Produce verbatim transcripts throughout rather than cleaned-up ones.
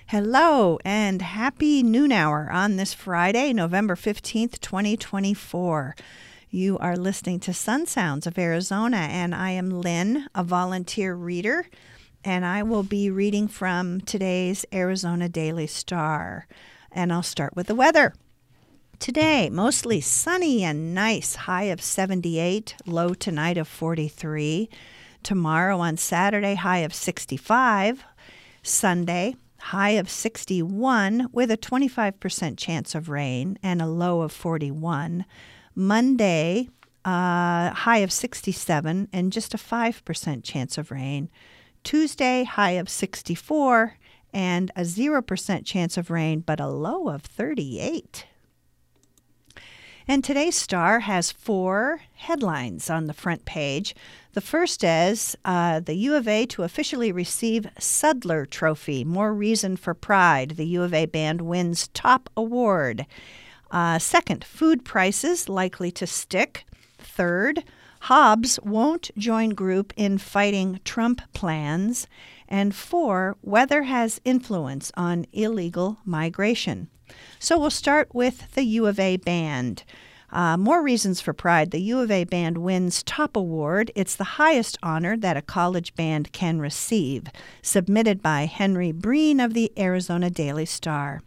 Hello and happy noon hour on this Friday, November fifteenth, twenty twenty-four. You are listening to Sun Sounds of Arizona, and I am Lynn, a volunteer reader, and I will be reading from today's Arizona Daily Star. And I'll start with the weather. Today, mostly sunny and nice, high of seventy-eight, low tonight of forty-three. Tomorrow on Saturday, high of sixty-five. Sunday, high of sixty-one with a twenty-five percent chance of rain and a low of forty-one. Monday, uh, high of sixty-seven and just a five percent chance of rain. Tuesday, high of sixty-four and a zero percent chance of rain, but a low of thirty-eight. And today's Star has four headlines on the front page. The first is uh, the U of A to officially receive Sudler Trophy. More reason for pride. The U of A band wins top award. Uh, second, food prices likely to stick. Third, Hobbs won't join group in fighting Trump plans. And four, weather has influence on illegal migration. So we'll start with the U of A band. Uh, more reasons for pride. The U of A band wins top award. It's the highest honor that a college band can receive, submitted by Henry Breen of the Arizona Daily Star.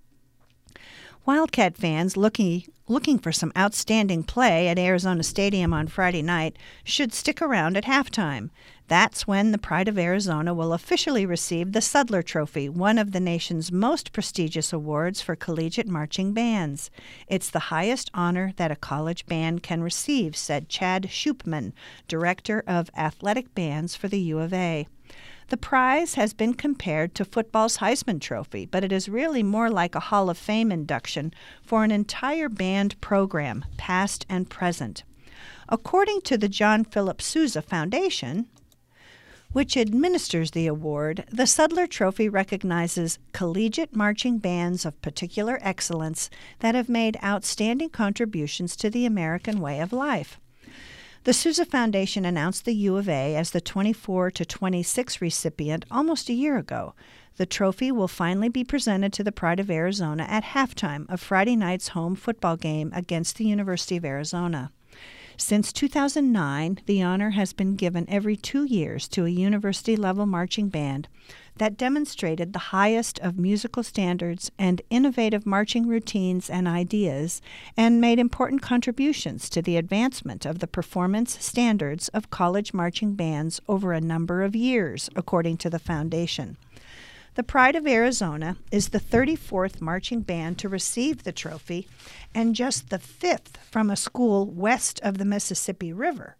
Wildcat fans looking looking for some outstanding play at Arizona Stadium on Friday night should stick around at halftime. That's when the Pride of Arizona will officially receive the Sudler Trophy, one of the nation's most prestigious awards for collegiate marching bands. It's the highest honor that a college band can receive, said Chad Shupman, director of athletic bands for the U of A. The prize has been compared to football's Heisman Trophy, but it is really more like a Hall of Fame induction for an entire band program, past and present. According to the John Philip Sousa Foundation, which administers the award, the Sudler Trophy recognizes collegiate marching bands of particular excellence that have made outstanding contributions to the American way of life. The Sousa Foundation announced the U of A as the twenty-four to twenty-six recipient almost a year ago. The trophy will finally be presented to the Pride of Arizona at halftime of Friday night's home football game against the University of Arizona. Since two thousand nine, the honor has been given every two years to a university-level marching band that demonstrated the highest of musical standards and innovative marching routines and ideas, and made important contributions to the advancement of the performance standards of college marching bands over a number of years, according to the foundation. The Pride of Arizona is the thirty-fourth marching band to receive the trophy and just the fifth from a school west of the Mississippi River.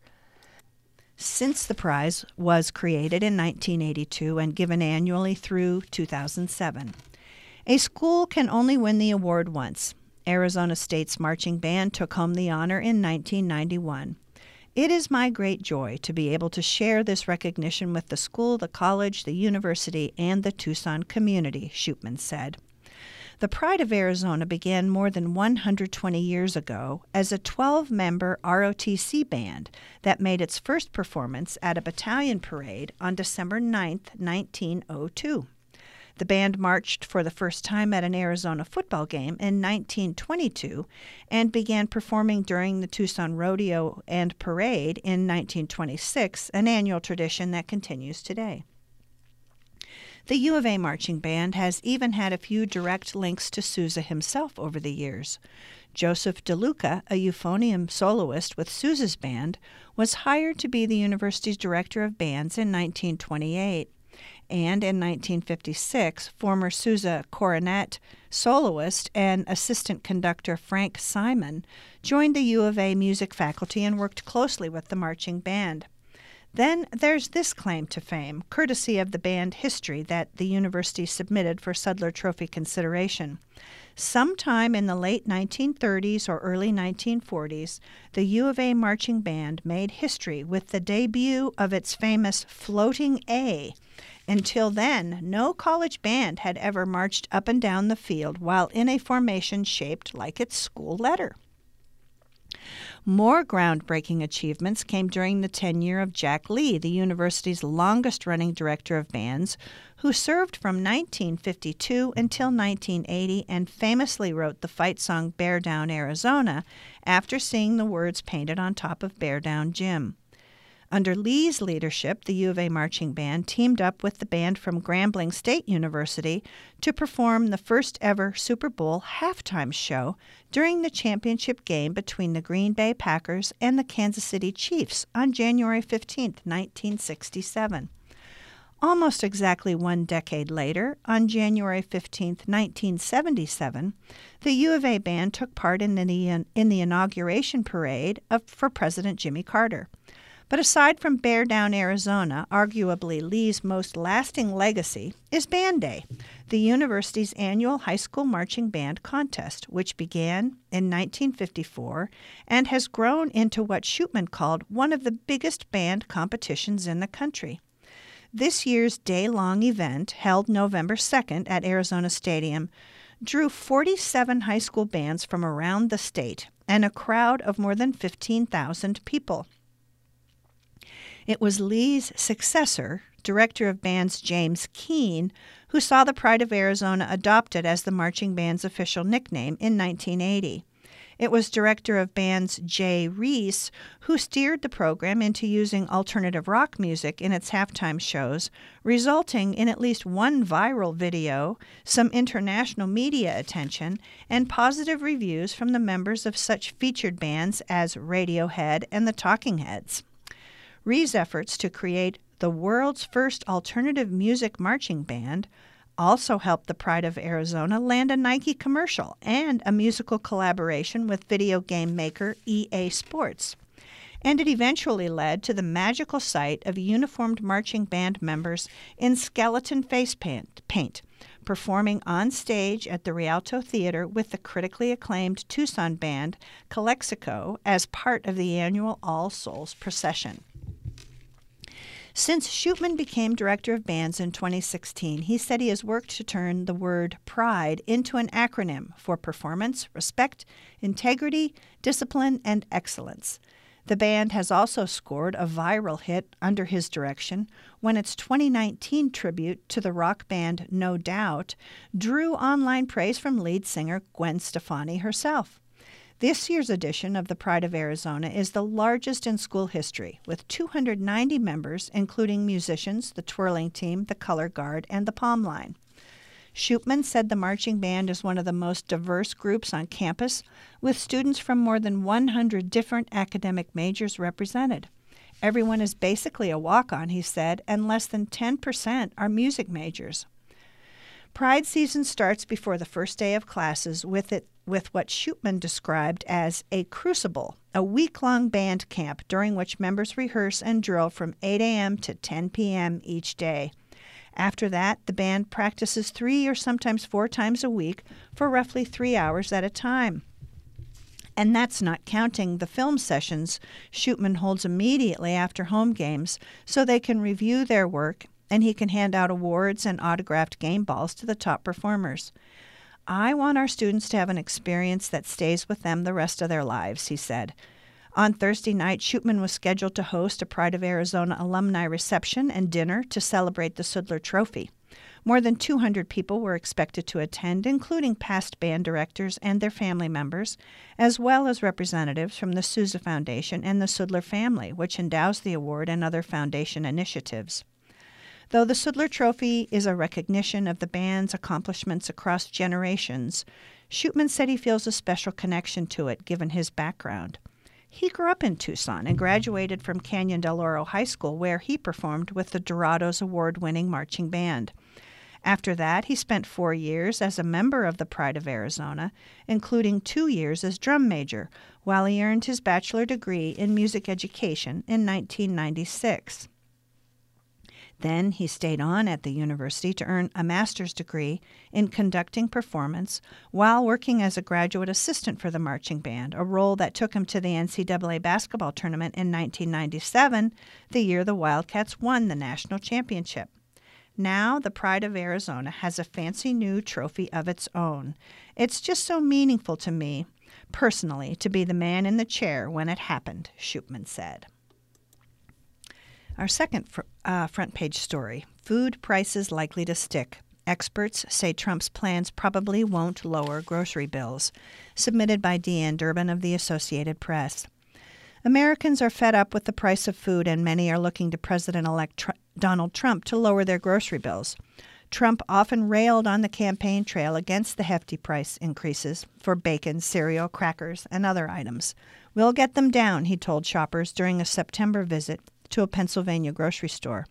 Since the prize was created in nineteen eighty-two and given annually through two thousand seven. A school can only win the award once. Arizona State's marching band took home the honor in nineteen ninety-one. It is my great joy to be able to share this recognition with the school, the college, the university, and the Tucson community, Shupman said. The Pride of Arizona began more than one hundred twenty years ago as a twelve-member R O T C band that made its first performance at a battalion parade on December ninth, nineteen oh two. The band marched for the first time at an Arizona football game in nineteen twenty-two and began performing during the Tucson Rodeo and Parade in nineteen twenty-six, an annual tradition that continues today. The U of A marching band has even had a few direct links to Sousa himself over the years. Joseph DeLuca, a euphonium soloist with Sousa's band, was hired to be the university's director of bands in nineteen twenty-eight. And in nineteen fifty-six, former Sousa cornet soloist and assistant conductor Frank Simon joined the U of A music faculty and worked closely with the marching band. Then there's this claim to fame, courtesy of the band history that the university submitted for Sudler Trophy consideration. Sometime in the late nineteen thirties or early nineteen forties, the U of A marching band made history with the debut of its famous Floating A. Until then, no college band had ever marched up and down the field while in a formation shaped like its school letter. More groundbreaking achievements came during the tenure of Jack Lee, the university's longest-running director of bands, who served from nineteen fifty-two until nineteen eighty and famously wrote the fight song Bear Down, Arizona, after seeing the words painted on top of Bear Down Gym. Under Lee's leadership, the U of A Marching Band teamed up with the band from Grambling State University to perform the first-ever Super Bowl halftime show during the championship game between the Green Bay Packers and the Kansas City Chiefs on January fifteenth, nineteen sixty-seven. Almost exactly one decade later, on January fifteenth, nineteen seventy-seven, the U of A Band took part in the, in the inauguration parade of, for President Jimmy Carter. But aside from Bear Down, Arizona, arguably Lee's most lasting legacy is Band Day, the university's annual high school marching band contest, which began in nineteen fifty-four and has grown into what Shootman called one of the biggest band competitions in the country. This year's day-long event, held November second at Arizona Stadium, drew forty-seven high school bands from around the state and a crowd of more than fifteen thousand people. It was Lee's successor, director of bands James Keene, who saw the Pride of Arizona adopted as the marching band's official nickname in nineteen eighty. It was director of bands Jay Reese who steered the program into using alternative rock music in its halftime shows, resulting in at least one viral video, some international media attention, and positive reviews from the members of such featured bands as Radiohead and the Talking Heads. Ree's efforts to create the world's first alternative music marching band also helped the Pride of Arizona land a Nike commercial and a musical collaboration with video game maker E A Sports. And it eventually led to the magical sight of uniformed marching band members in skeleton face paint, paint performing on stage at the Rialto Theater with the critically acclaimed Tucson band Calexico as part of the annual All Souls procession. Since Shootman became director of bands in twenty sixteen, he said he has worked to turn the word PRIDE into an acronym for performance, respect, integrity, discipline, and excellence. The band has also scored a viral hit under his direction when its twenty nineteen tribute to the rock band No Doubt drew online praise from lead singer Gwen Stefani herself. This year's edition of the Pride of Arizona is the largest in school history, with two hundred ninety members, including musicians, the twirling team, the color guard, and the palm line. Shootman said the marching band is one of the most diverse groups on campus, with students from more than one hundred different academic majors represented. Everyone is basically a walk-on, he said, and less than ten percent are music majors. Pride season starts before the first day of classes with it with what Shootman described as a crucible, a week-long band camp during which members rehearse and drill from eight a.m. to ten p.m. each day. After that, the band practices three or sometimes four times a week for roughly three hours at a time. And that's not counting the film sessions Shootman holds immediately after home games so they can review their work and he can hand out awards and autographed game balls to the top performers. I want our students to have an experience that stays with them the rest of their lives, he said. On Thursday night, Shootman was scheduled to host a Pride of Arizona alumni reception and dinner to celebrate the Sudler Trophy. More than two hundred people were expected to attend, including past band directors and their family members, as well as representatives from the Sousa Foundation and the Sudler family, which endows the award and other foundation initiatives. Though the Sudler Trophy is a recognition of the band's accomplishments across generations, Shootman said he feels a special connection to it given his background. He grew up in Tucson and graduated from Canyon del Oro High School, where he performed with the Dorados award-winning marching band. After that, he spent four years as a member of the Pride of Arizona, including two years as drum major, while he earned his bachelor degree in music education in nineteen ninety-six. Then he stayed on at the university to earn a master's degree in conducting performance while working as a graduate assistant for the marching band, a role that took him to the N C double A basketball tournament in nineteen ninety-seven, the year the Wildcats won the national championship. Now the Pride of Arizona has a fancy new trophy of its own. It's just so meaningful to me personally to be the man in the chair when it happened, Shupman said. Our second fr- uh, front page story, food prices likely to stick. Experts say Trump's plans probably won't lower grocery bills, submitted by Deanne Durbin of the Associated Press. Americans are fed up with the price of food, and many are looking to President-elect Tr- Donald Trump to lower their grocery bills. Trump often railed on the campaign trail against the hefty price increases for bacon, cereal, crackers, and other items. We'll get them down, he told shoppers during a September visit to a Pennsylvania grocery store.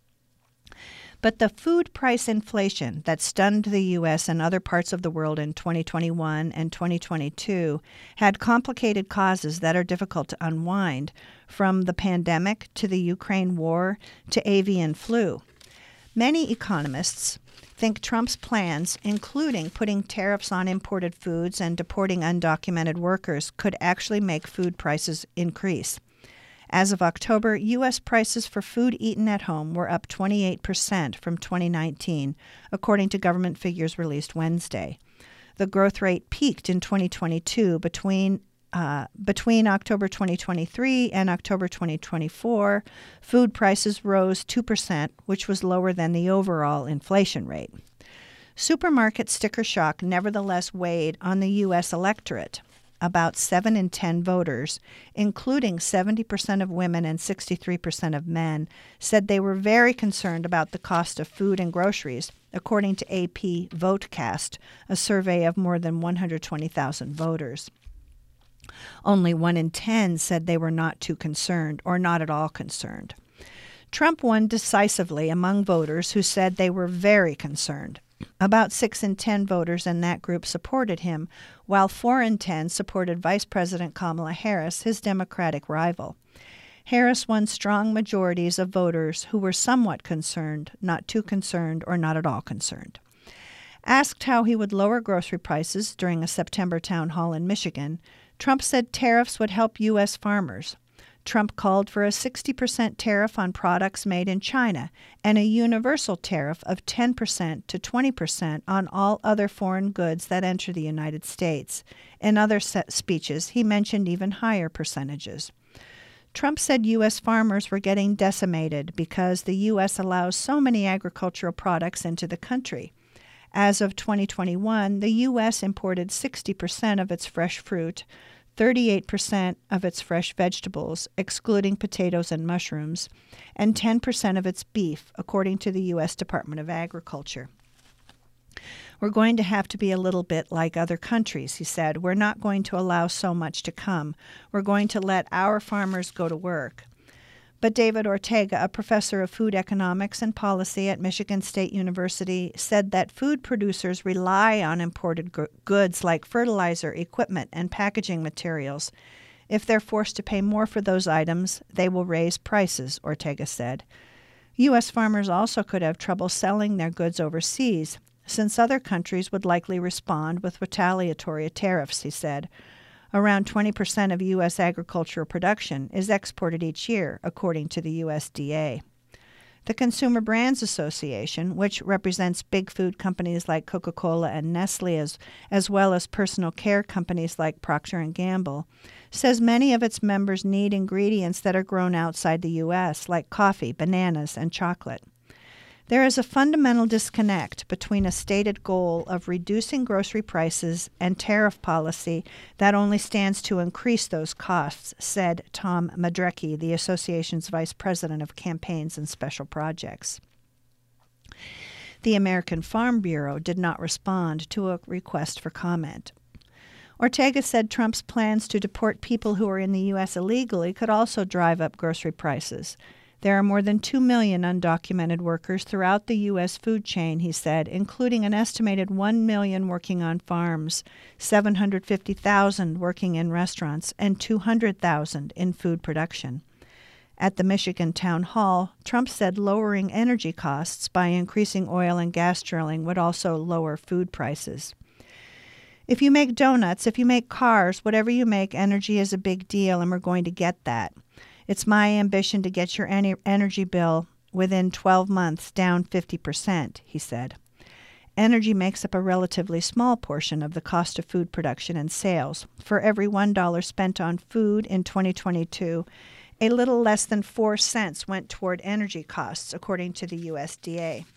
But the food price inflation that stunned the U S and other parts of the world in twenty twenty-one and twenty twenty-two had complicated causes that are difficult to unwind, from the pandemic to the Ukraine war to avian flu. Many economists think Trump's plans, including putting tariffs on imported foods and deporting undocumented workers, could actually make food prices increase. As of October, U S prices for food eaten at home were up twenty-eight percent from twenty nineteen, according to government figures released Wednesday. The growth rate peaked in twenty twenty-two between uh, between October twenty twenty-three and October twenty twenty-four. Food prices rose two percent, which was lower than the overall inflation rate. Supermarket sticker shock nevertheless weighed on the U S electorate. About seven in ten voters, including seventy percent of women and sixty-three percent of men, said they were very concerned about the cost of food and groceries, according to A P VoteCast, a survey of more than one hundred twenty thousand voters. Only one in ten said they were not too concerned or not at all concerned. Trump won decisively among voters who said they were very concerned. About six in ten voters in that group supported him, while four in ten supported Vice President Kamala Harris, his Democratic rival. Harris won strong majorities of voters who were somewhat concerned, not too concerned, or not at all concerned. Asked how he would lower grocery prices during a September town hall in Michigan, Trump said tariffs would help U S farmers. Trump called for a sixty percent tariff on products made in China and a universal tariff of ten percent to twenty percent on all other foreign goods that enter the United States. In other speeches, he mentioned even higher percentages. Trump said U S farmers were getting decimated because the U S allows so many agricultural products into the country. As of twenty twenty-one, the U S imported sixty percent of its fresh fruit, thirty-eight percent of its fresh vegetables, excluding potatoes and mushrooms, and ten percent of its beef, according to the U S Department of Agriculture. We're going to have to be a little bit like other countries, he said. We're not going to allow so much to come. We're going to let our farmers go to work. But David Ortega, a professor of food economics and policy at Michigan State University, said that food producers rely on imported g- goods like fertilizer, equipment, and packaging materials. If they're forced to pay more for those items, they will raise prices, Ortega said. U S farmers also could have trouble selling their goods overseas, since other countries would likely respond with retaliatory tariffs, he said. Around twenty percent of U S agricultural production is exported each year, according to the U S D A. The Consumer Brands Association, which represents big food companies like Coca-Cola and Nestle, as, as well as personal care companies like Procter and Gamble, says many of its members need ingredients that are grown outside the U S, like coffee, bananas, and chocolate. There is a fundamental disconnect between a stated goal of reducing grocery prices and tariff policy that only stands to increase those costs, said Tom Madrecki, the association's vice president of campaigns and special projects. The American Farm Bureau did not respond to a request for comment. Ortega said Trump's plans to deport people who are in the U S illegally could also drive up grocery prices. There are more than two million undocumented workers throughout the U S food chain, he said, including an estimated one million working on farms, seven hundred fifty thousand working in restaurants, and two hundred thousand in food production. At the Michigan Town Hall, Trump said lowering energy costs by increasing oil and gas drilling would also lower food prices. If you make donuts, if you make cars, whatever you make, energy is a big deal, and we're going to get that. It's my ambition to get your energy bill within twelve months down fifty percent, he said. Energy makes up a relatively small portion of the cost of food production and sales. For every one dollar spent on food in twenty twenty-two, a little less than four cents went toward energy costs, according to the U S D A.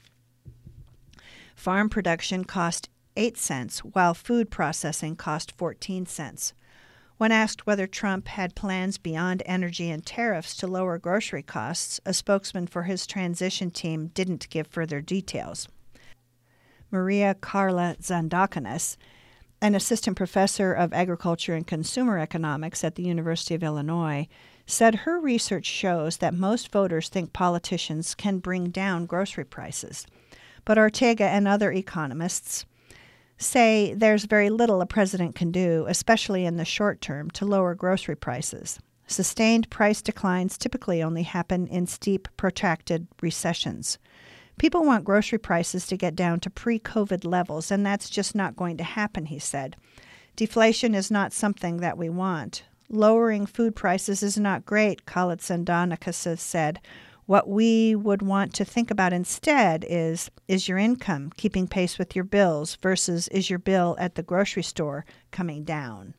Farm production cost eight cents, while food processing cost fourteen cents. When asked whether Trump had plans beyond energy and tariffs to lower grocery costs, a spokesman for his transition team didn't give further details. Maria Carla Zandakanis, an assistant professor of agriculture and consumer economics at the University of Illinois, said her research shows that most voters think politicians can bring down grocery prices. But Ortega and other economists say there's very little a president can do, especially in the short term, to lower grocery prices. Sustained price declines typically only happen in steep, protracted recessions. People want grocery prices to get down to pre-COVID levels, and that's just not going to happen, he said. Deflation is not something that we want. Lowering food prices is not great, Kalitsandanikis said. What we would want to think about instead is, is your income keeping pace with your bills versus is your bill at the grocery store coming down?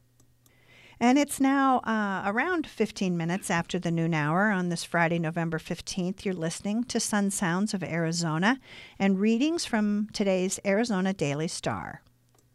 And it's now uh, around fifteen minutes after the noon hour on this Friday, November fifteenth. You're listening to Sun Sounds of Arizona and readings from today's Arizona Daily Star.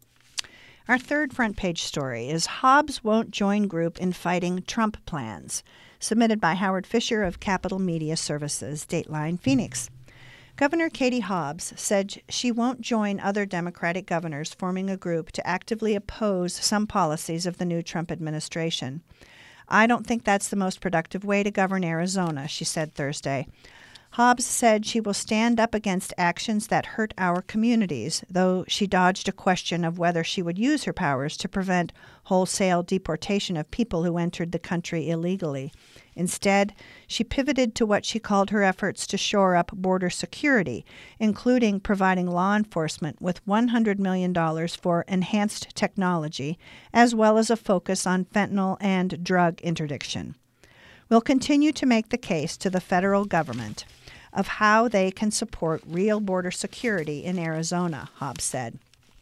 Our third front page story is Hobbs Won't Join Group in Fighting Trump Plans, submitted by Howard Fisher of Capital Media Services, Dateline Phoenix. Governor Katie Hobbs said she won't join other Democratic governors forming a group to actively oppose some policies of the new Trump administration. I don't think that's the most productive way to govern Arizona, she said Thursday. Hobbs said she will stand up against actions that hurt our communities, though she dodged a question of whether she would use her powers to prevent wholesale deportation of people who entered the country illegally. Instead, she pivoted to what she called her efforts to shore up border security, including providing law enforcement with one hundred million dollars for enhanced technology, as well as a focus on fentanyl and drug interdiction. We'll continue to make the case to the federal government of how they can support real border security in Arizona, Hobbs said.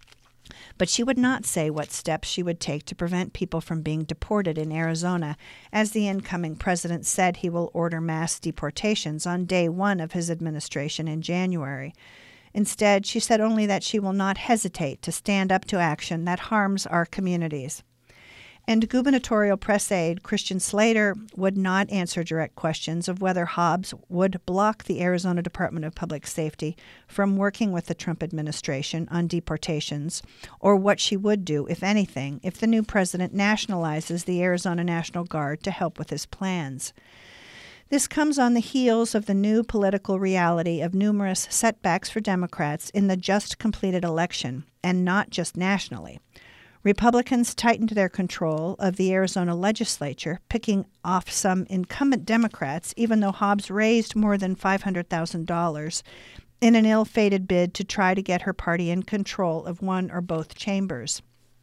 But she would not say what steps she would take to prevent people from being deported in Arizona, as the incoming president said he will order mass deportations on day one of his administration in January. Instead, she said only that she will not hesitate to stand up to action that harms our communities. And gubernatorial press aide Christian Slater would not answer direct questions of whether Hobbs would block the Arizona Department of Public Safety from working with the Trump administration on deportations, or what she would do, if anything, if the new president nationalizes the Arizona National Guard to help with his plans. This comes on the heels of the new political reality of numerous setbacks for Democrats in the just-completed election, and not just nationally. Republicans tightened their control of the Arizona legislature, picking off some incumbent Democrats, even though Hobbs raised more than five hundred thousand dollars in an ill-fated bid to try to get her party in control of one or both chambers.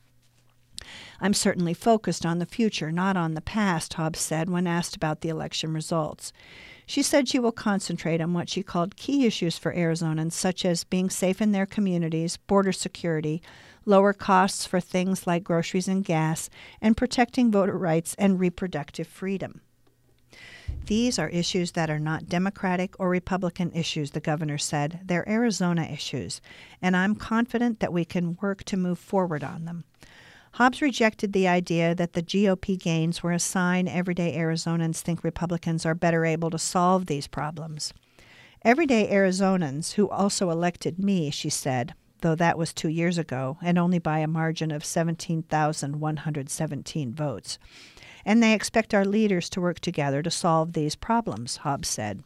I'm certainly focused on the future, not on the past, Hobbs said when asked about the election results. She said she will concentrate on what she called key issues for Arizonans, such as being safe in their communities, border security, lower costs for things like groceries and gas, and protecting voter rights and reproductive freedom. These are issues that are not Democratic or Republican issues, the governor said. They're Arizona issues, and I'm confident that we can work to move forward on them. Hobbs rejected the idea that the G O P gains were a sign everyday Arizonans think Republicans are better able to solve these problems. Everyday Arizonans who also elected me, she said, though that was two years ago, and only by a margin of seventeen thousand one hundred seventeen votes. And they expect our leaders to work together to solve these problems, Hobbs said.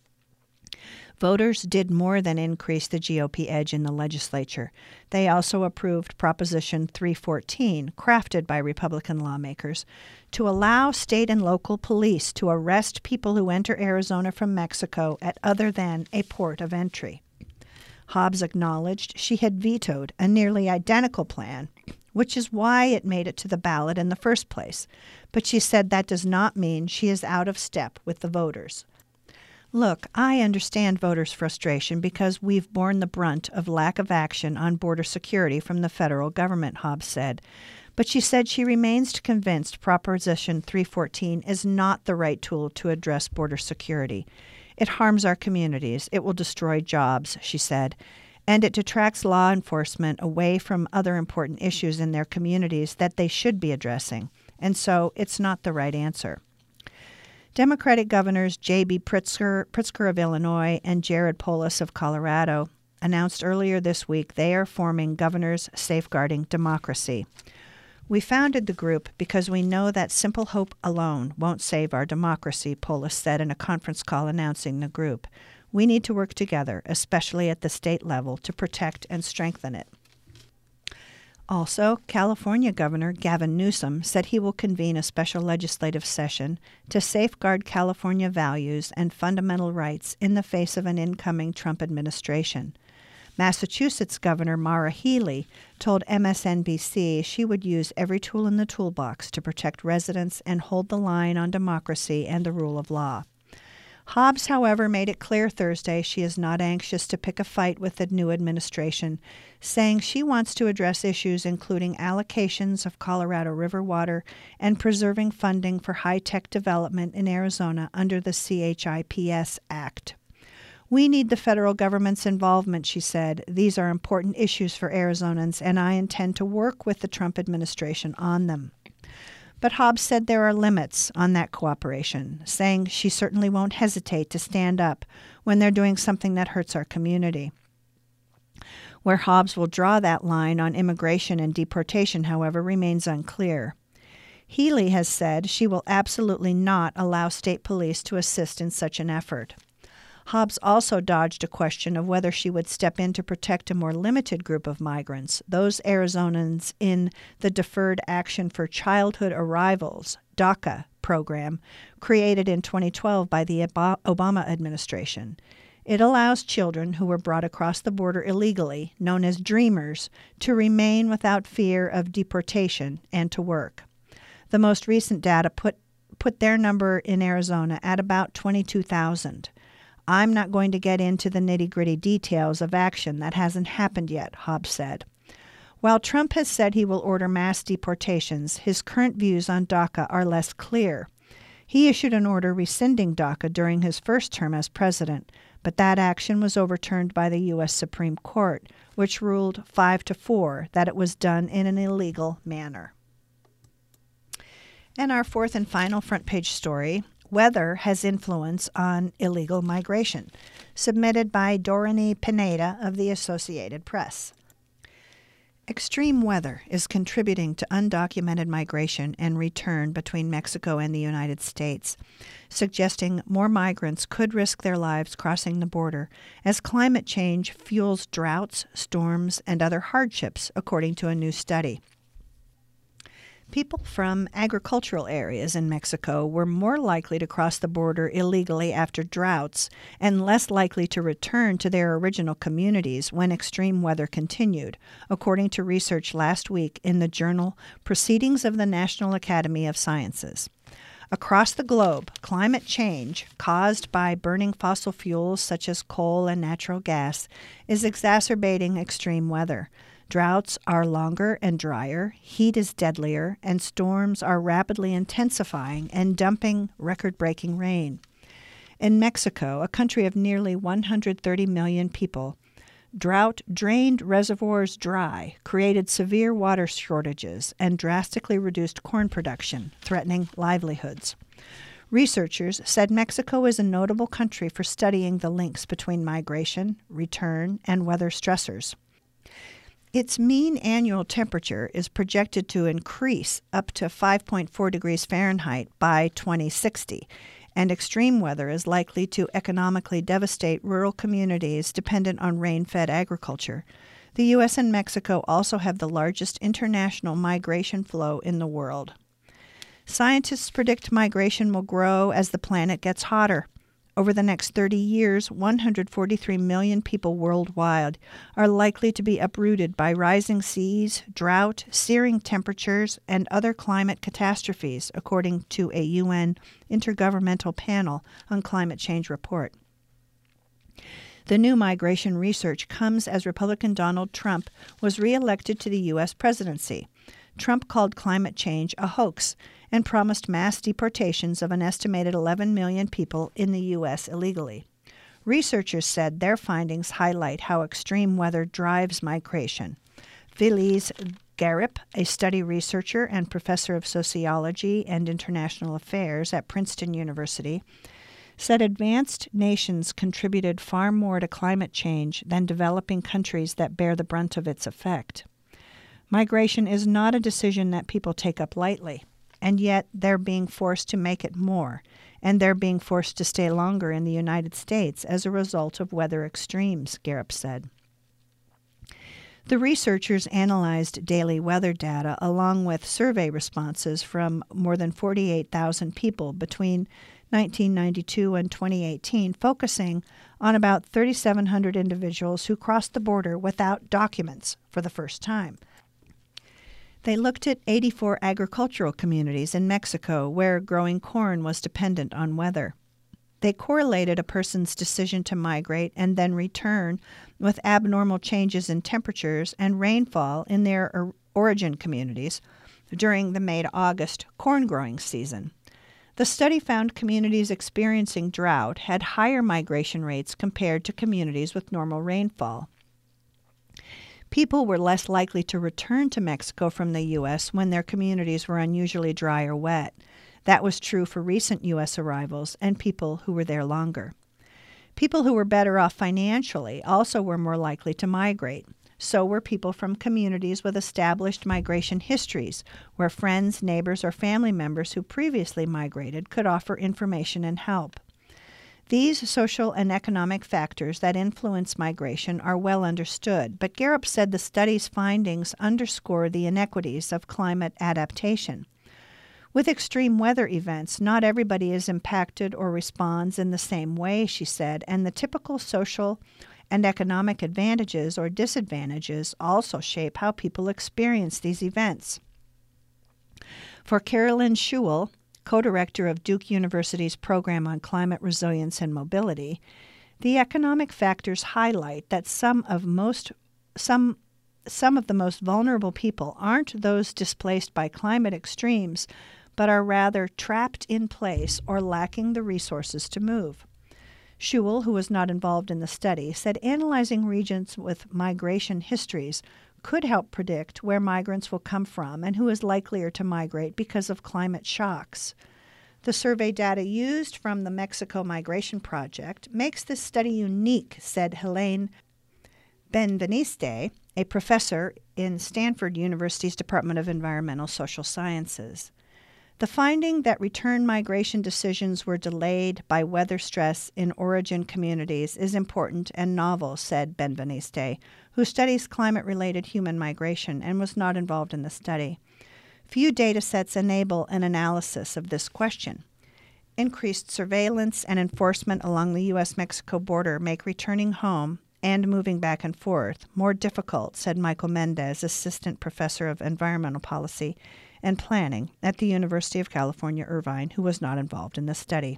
Voters did more than increase the G O P edge in the legislature. They also approved Proposition three fourteen, crafted by Republican lawmakers, to allow state and local police to arrest people who enter Arizona from Mexico at other than a port of entry. Hobbs acknowledged she had vetoed a nearly identical plan, which is why it made it to the ballot in the first place. But she said that does not mean she is out of step with the voters. Look, I understand voters' frustration because we've borne the brunt of lack of action on border security from the federal government, Hobbs said. But she said she remains convinced Proposition three fourteen is not the right tool to address border security. It harms our communities. It will destroy jobs, she said. And it detracts law enforcement away from other important issues in their communities that they should be addressing. And so it's not the right answer. Democratic governors J B Pritzker, Pritzker of Illinois and Jared Polis of Colorado announced earlier this week they are forming Governors Safeguarding Democracy. We founded the group because we know that simple hope alone won't save our democracy, Polis said in a conference call announcing the group. We need to work together, especially at the state level, to protect and strengthen it. Also, California Governor Gavin Newsom said he will convene a special legislative session to safeguard California values and fundamental rights in the face of an incoming Trump administration. Massachusetts Governor Maura Healey told M S N B C she would use every tool in the toolbox to protect residents and hold the line on democracy and the rule of law. Hobbs, however, made it clear Thursday she is not anxious to pick a fight with the new administration, saying she wants to address issues including allocations of Colorado River water and preserving funding for high-tech development in Arizona under the CHIPS Act. We need the federal government's involvement, she said. These are important issues for Arizonans, and I intend to work with the Trump administration on them. But Hobbs said there are limits on that cooperation, saying she certainly won't hesitate to stand up when they're doing something that hurts our community. Where Hobbs will draw that line on immigration and deportation, however, remains unclear. Healey has said she will absolutely not allow state police to assist in such an effort. Hobbs also dodged a question of whether she would step in to protect a more limited group of migrants, those Arizonans in the Deferred Action for Childhood Arrivals, DACA, program, created in twenty twelve by the Obama administration. It allows children who were brought across the border illegally, known as Dreamers, to remain without fear of deportation and to work. The most recent data put, put their number in Arizona at about twenty-two thousand. I'm not going to get into the nitty-gritty details of action that hasn't happened yet, Hobbs said. While Trump has said he will order mass deportations, his current views on DACA are less clear. He issued an order rescinding DACA during his first term as president, but that action was overturned by the U S Supreme Court, which ruled five to four that it was done in an illegal manner. And our fourth and final front page story, Weather has influence on illegal migration, submitted by Dorani Pineda of the Associated Press. Extreme weather is contributing to undocumented migration and return between Mexico and the United States, suggesting more migrants could risk their lives crossing the border as climate change fuels droughts, storms, and other hardships, according to a new study. People from agricultural areas in Mexico were more likely to cross the border illegally after droughts and less likely to return to their original communities when extreme weather continued, according to research last week in the journal Proceedings of the National Academy of Sciences. Across the globe, climate change caused by burning fossil fuels such as coal and natural gas is exacerbating extreme weather. Droughts are longer and drier, heat is deadlier, and storms are rapidly intensifying and dumping record-breaking rain. In Mexico, a country of nearly one hundred thirty million people, drought drained reservoirs dry, created severe water shortages, and drastically reduced corn production, threatening livelihoods. Researchers said Mexico is a notable country for studying the links between migration, return, and weather stressors. Its mean annual temperature is projected to increase up to five point four degrees Fahrenheit by twenty sixty, and extreme weather is likely to economically devastate rural communities dependent on rain-fed agriculture. The U S and Mexico also have the largest international migration flow in the world. Scientists predict migration will grow as the planet gets hotter. Over the next thirty years, one hundred forty-three million people worldwide are likely to be uprooted by rising seas, drought, searing temperatures, and other climate catastrophes, according to a U N Intergovernmental Panel on Climate Change report. The new migration research comes as Republican Donald Trump was reelected to the U S presidency. Trump called climate change a hoax and promised mass deportations of an estimated eleven million people in the U S illegally. Researchers said their findings highlight how extreme weather drives migration. Feliz Garip, a study researcher and professor of sociology and international affairs at Princeton University, said advanced nations contributed far more to climate change than developing countries that bear the brunt of its effect. Migration is not a decision that people take up lightly, and yet they're being forced to make it more, and they're being forced to stay longer in the United States as a result of weather extremes, Garip said. The researchers analyzed daily weather data along with survey responses from more than forty-eight thousand people between nineteen ninety-two and twenty eighteen, focusing on about three thousand seven hundred individuals who crossed the border without documents for the first time. They looked at eighty-four agricultural communities in Mexico where growing corn was dependent on weather. They correlated a person's decision to migrate and then return with abnormal changes in temperatures and rainfall in their or- origin communities during the May to August corn growing season. The study found communities experiencing drought had higher migration rates compared to communities with normal rainfall. People were less likely to return to Mexico from the U S when their communities were unusually dry or wet. That was true for recent U S arrivals and people who were there longer. People who were better off financially also were more likely to migrate. So were people from communities with established migration histories, where friends, neighbors, or family members who previously migrated could offer information and help. These social and economic factors that influence migration are well understood, but Garip said the study's findings underscore the inequities of climate adaptation. With extreme weather events, not everybody is impacted or responds in the same way, she said, and the typical social and economic advantages or disadvantages also shape how people experience these events. For Carolyn Schuell, co-director of Duke University's program on climate resilience and mobility, the economic factors highlight that some of most some some of the most vulnerable people aren't those displaced by climate extremes, but are rather trapped in place or lacking the resources to move. Schuell, who was not involved in the study, said analyzing regions with migration histories could help predict where migrants will come from and who is likelier to migrate because of climate shocks. The survey data used from the Mexico Migration Project makes this study unique, said Helene Benveniste, a professor in Stanford University's Department of Environmental Social Sciences. The finding that return migration decisions were delayed by weather stress in origin communities is important and novel, said Benveniste, who studies climate-related human migration and was not involved in the study. Few data sets enable an analysis of this question. Increased surveillance and enforcement along the U S Mexico border make returning home and moving back and forth more difficult, said Michael Mendez, assistant professor of environmental policy and planning at the University of California, Irvine, who was not involved in the study.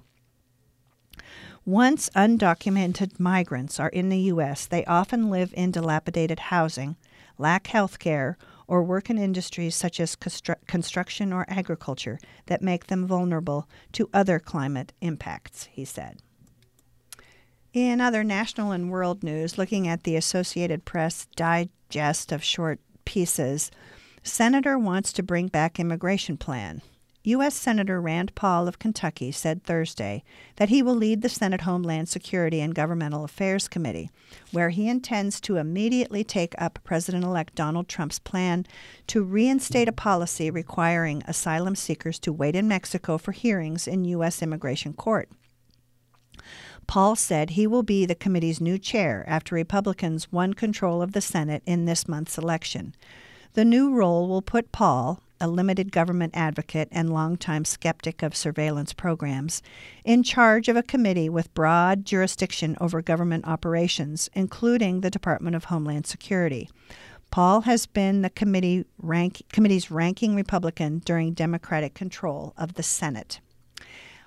Once undocumented migrants are in the U S, they often live in dilapidated housing, lack health care, or work in industries such as constru- construction or agriculture that make them vulnerable to other climate impacts, he said. In other national and world news, looking at the Associated Press digest of short pieces, Senator wants to bring back immigration plan. U S Senator Rand Paul of Kentucky said Thursday that he will lead the Senate Homeland Security and Governmental Affairs Committee, where he intends to immediately take up President-elect Donald Trump's plan to reinstate a policy requiring asylum seekers to wait in Mexico for hearings in U S immigration court. Paul said he will be the committee's new chair after Republicans won control of the Senate in this month's election. The new role will put Paul, a limited government advocate and longtime skeptic of surveillance programs, in charge of a committee with broad jurisdiction over government operations, including the Department of Homeland Security. Paul has been the committee rank, committee's ranking Republican during Democratic control of the Senate.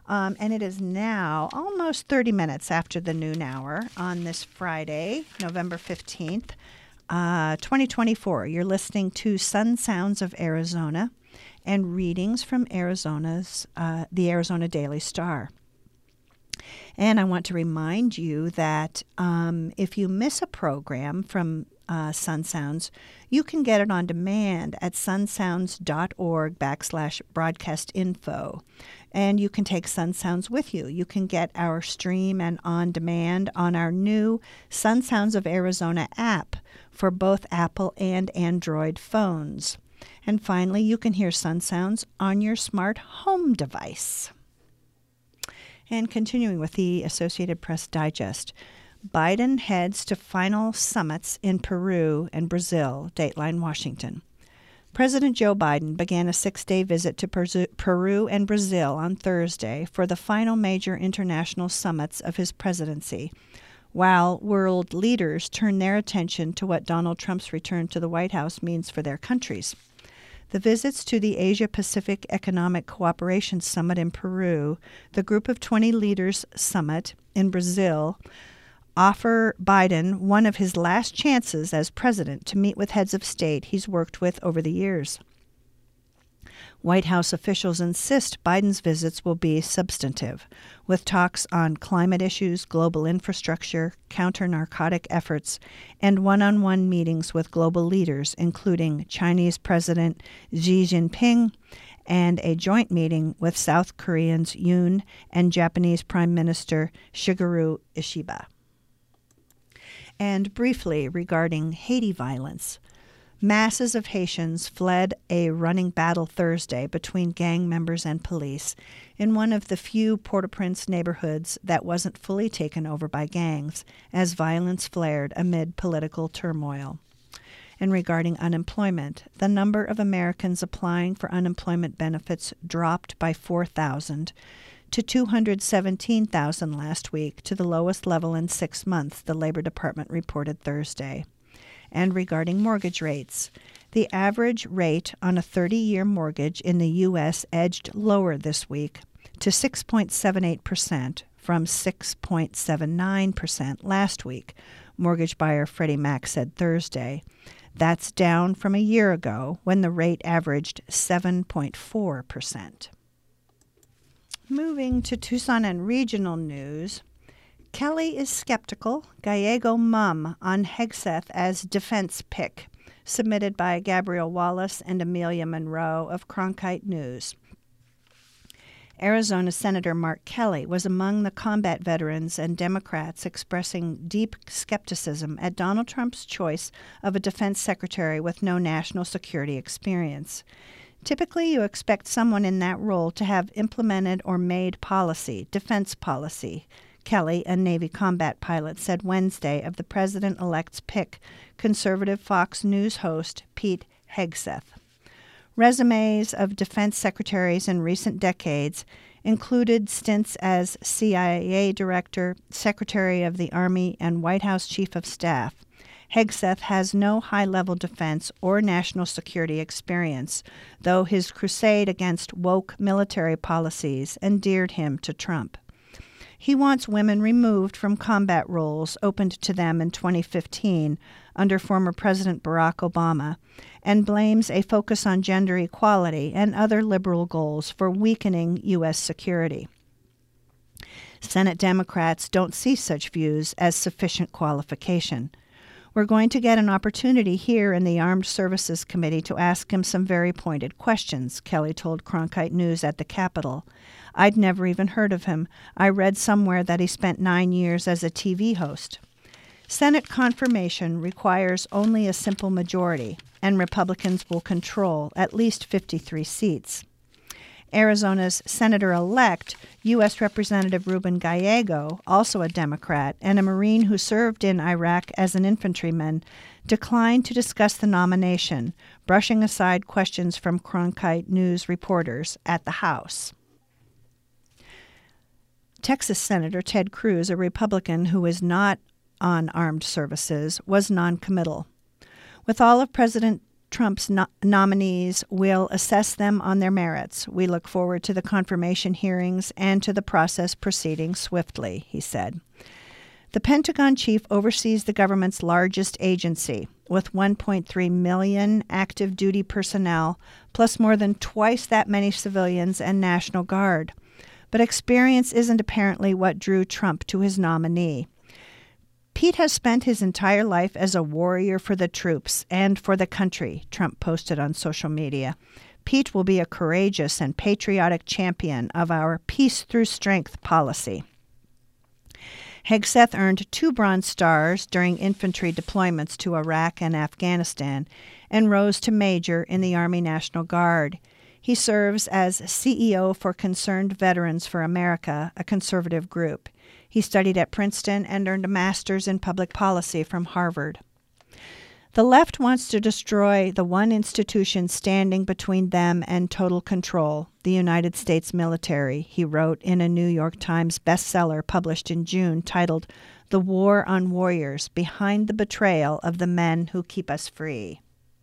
Um, and it is now almost thirty minutes after the noon hour on this Friday, November fifteenth, uh, twenty twenty-four. You're listening to Sun Sounds of Arizona and readings from Arizona's, uh, the Arizona Daily Star. And I want to remind you that um, if you miss a program from uh, Sun Sounds, you can get it on demand at sunsounds.org backslash broadcast info. And you can take Sun Sounds with you. You can get our stream and on demand on our new Sun Sounds of Arizona app for both Apple and Android phones. And finally, you can hear Sun Sounds on your smart home device. And continuing with the Associated Press Digest, Biden heads to final summits in Peru and Brazil, Dateline Washington. President Joe Biden began a six-day visit to Peru and Brazil on Thursday for the final major international summits of his presidency, while world leaders turn their attention to what Donald Trump's return to the White House means for their countries. The visits to the Asia-Pacific Economic Cooperation Summit in Peru, the Group of twenty Leaders Summit in Brazil, offer Biden one of his last chances as president to meet with heads of state he's worked with over the years. White House officials insist Biden's visits will be substantive, with talks on climate issues, global infrastructure, counter-narcotic efforts, and one-on-one meetings with global leaders, including Chinese President Xi Jinping, and a joint meeting with South Koreans Yoon and Japanese Prime Minister Shigeru Ishiba. And briefly regarding Haiti violence, masses of Haitians fled a running battle Thursday between gang members and police in one of the few Port-au-Prince neighborhoods that wasn't fully taken over by gangs, as violence flared amid political turmoil. And regarding unemployment, the number of Americans applying for unemployment benefits dropped by four thousand to two hundred seventeen thousand last week, to the lowest level in six months, the Labor Department reported Thursday. And regarding mortgage rates, the average rate on a thirty-year mortgage in the U S edged lower this week to six point seven eight percent from six point seven nine percent last week, mortgage buyer Freddie Mac said Thursday. That's down from a year ago when the rate averaged seven point four percent. Moving to Tucson and regional news, Kelly is skeptical, Gallego mum on Hegseth as defense pick, submitted by Gabrielle Wallace and Amelia Monroe of Cronkite News. Arizona Senator Mark Kelly was among the combat veterans and Democrats expressing deep skepticism at Donald Trump's choice of a defense secretary with no national security experience. Typically, you expect someone in that role to have implemented or made policy, defense policy, Kelly, a Navy combat pilot, said Wednesday of the president-elect's pick, conservative Fox News host Pete Hegseth. Resumes of defense secretaries in recent decades included stints as C I A director, Secretary of the Army, and White House Chief of Staff. Hegseth has no high-level defense or national security experience, though his crusade against woke military policies endeared him to Trump. He wants women removed from combat roles opened to them in twenty fifteen under former President Barack Obama, and blames a focus on gender equality and other liberal goals for weakening U S security. Senate Democrats don't see such views as sufficient qualification. We're going to get an opportunity here in the Armed Services Committee to ask him some very pointed questions, Kelly told Cronkite News at the Capitol. I'd never even heard of him. I read somewhere that he spent nine years as a T V host. Senate confirmation requires only a simple majority, and Republicans will control at least fifty-three seats. Arizona's Senator-elect, U S Representative Ruben Gallego, also a Democrat, and a Marine who served in Iraq as an infantryman, declined to discuss the nomination, brushing aside questions from Cronkite News reporters at the House. Texas Senator Ted Cruz, a Republican who is not on armed services, was noncommittal. With all of President Trump's no- nominees will assess them on their merits. We look forward to the confirmation hearings and to the process proceeding swiftly, he said. The Pentagon chief oversees the government's largest agency, with one point three million active duty personnel, plus more than twice that many civilians and National Guard. But experience isn't apparently what drew Trump to his nominee. Pete has spent his entire life as a warrior for the troops and for the country, Trump posted on social media. Pete will be a courageous and patriotic champion of our peace through strength policy. Hegseth earned two Bronze Stars during infantry deployments to Iraq and Afghanistan and rose to major in the Army National Guard. He serves as C E O for Concerned Veterans for America, a conservative group. He studied at Princeton and earned a master's in public policy from Harvard. The left wants to destroy the one institution standing between them and total control, the United States military, he wrote in a New York Times bestseller published in June titled The War on Warriors, Behind the Betrayal of the Men Who Keep Us Free.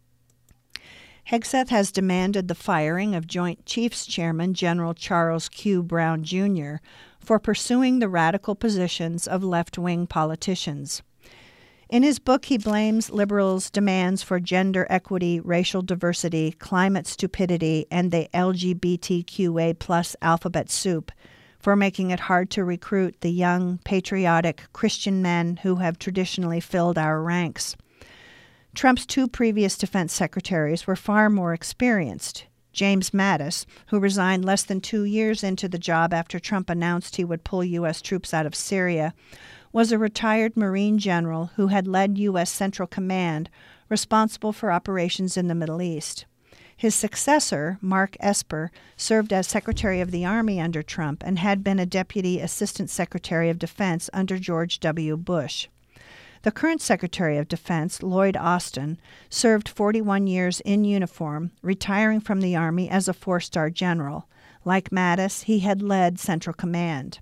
Hegseth has demanded the firing of Joint Chiefs Chairman General Charles Q. Brown, Junior for pursuing the radical positions of left-wing politicians. In his book, he blames liberals' demands for gender equity, racial diversity, climate stupidity, and the L G B T Q A plus alphabet soup for making it hard to recruit the young, patriotic Christian men who have traditionally filled our ranks. Trump's two previous defense secretaries were far more experienced. James Mattis, who resigned less than two years into the job after Trump announced he would pull U S troops out of Syria, was a retired Marine general who had led U S Central Command, responsible for operations in the Middle East. His successor, Mark Esper, served as Secretary of the Army under Trump and had been a Deputy Assistant Secretary of Defense under George W. Bush. The current Secretary of Defense, Lloyd Austin, served forty-one years in uniform, retiring from the Army as a four-star general. Like Mattis, he had led Central Command.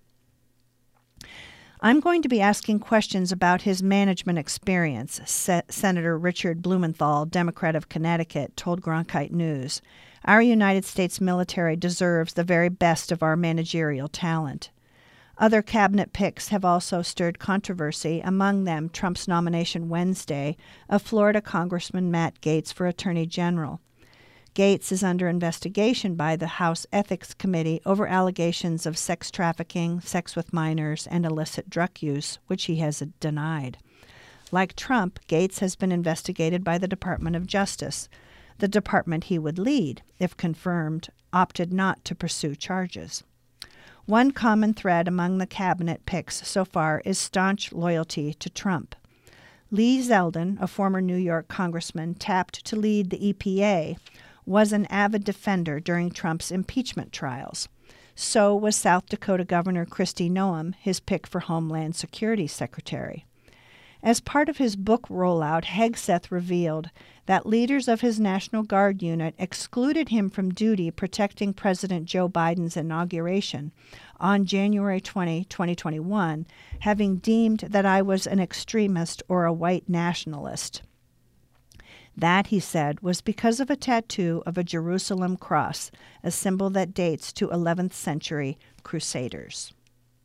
I'm going to be asking questions about his management experience, Se- Senator Richard Blumenthal, Democrat of Connecticut, told Cronkite News. Our United States military deserves the very best of our managerial talent. Other cabinet picks have also stirred controversy, among them Trump's nomination Wednesday of Florida Congressman Matt Gaetz for Attorney General. Gaetz is under investigation by the House Ethics Committee over allegations of sex trafficking, sex with minors, and illicit drug use, which he has denied. Like Trump, Gaetz has been investigated by the Department of Justice. The department he would lead, if confirmed, opted not to pursue charges. One common thread among the cabinet picks so far is staunch loyalty to Trump. Lee Zeldin, a former New York congressman tapped to lead the E P A, was an avid defender during Trump's impeachment trials. So was South Dakota Governor Kristi Noem, his pick for Homeland Security Secretary. As part of his book rollout, Hegseth revealed that leaders of his National Guard unit excluded him from duty protecting President Joe Biden's inauguration on January twentieth, twenty twenty-one, having deemed that I was an extremist or a white nationalist. That, he said, was because of a tattoo of a Jerusalem cross, a symbol that dates to eleventh century Crusaders.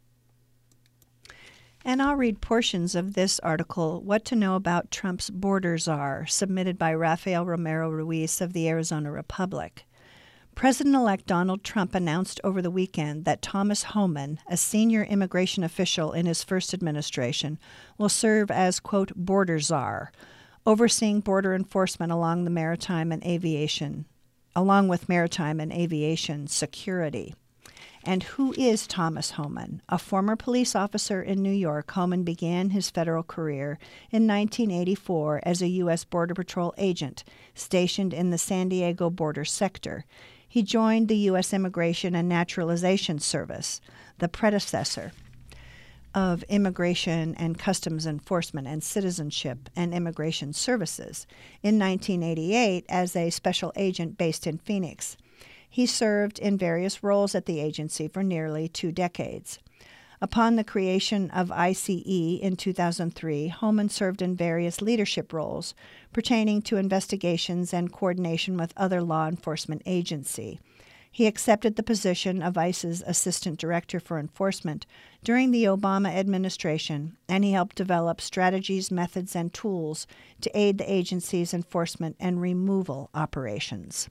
And I'll read portions of this article, What to Know About Trump's Border Czar, submitted by Rafael Romero Ruiz of the Arizona Republic. President-elect Donald Trump announced over the weekend that Thomas Homan, a senior immigration official in his first administration, will serve as, quote, border czar, overseeing border enforcement along the maritime and aviation, along with maritime and aviation security. And who is Thomas Homan? A former police officer in New York, Homan began his federal career in nineteen eighty-four as a U S Border Patrol agent stationed in the San Diego border sector. He joined the U S Immigration and Naturalization Service, the predecessor of Immigration and Customs Enforcement and Citizenship and Immigration Services, in nineteen eighty-eight as a special agent based in Phoenix. He served in various roles at the agency for nearly two decades. Upon the creation of I C E in two thousand three, Homan served in various leadership roles pertaining to investigations and coordination with other law enforcement agencies. He accepted the position of ICE's Assistant Director for Enforcement during the Obama administration, and he helped develop strategies, methods, and tools to aid the agency's enforcement and removal operations.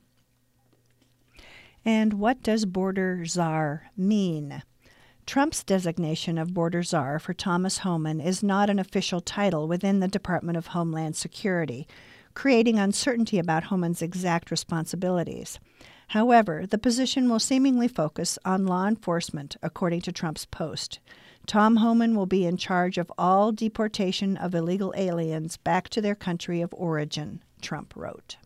And what does border czar mean? Trump's designation of border czar for Thomas Homan is not an official title within the Department of Homeland Security, creating uncertainty about Homan's exact responsibilities. However, the position will seemingly focus on law enforcement, according to Trump's post. Tom Homan will be in charge of all deportation of illegal aliens back to their country of origin, Trump wrote.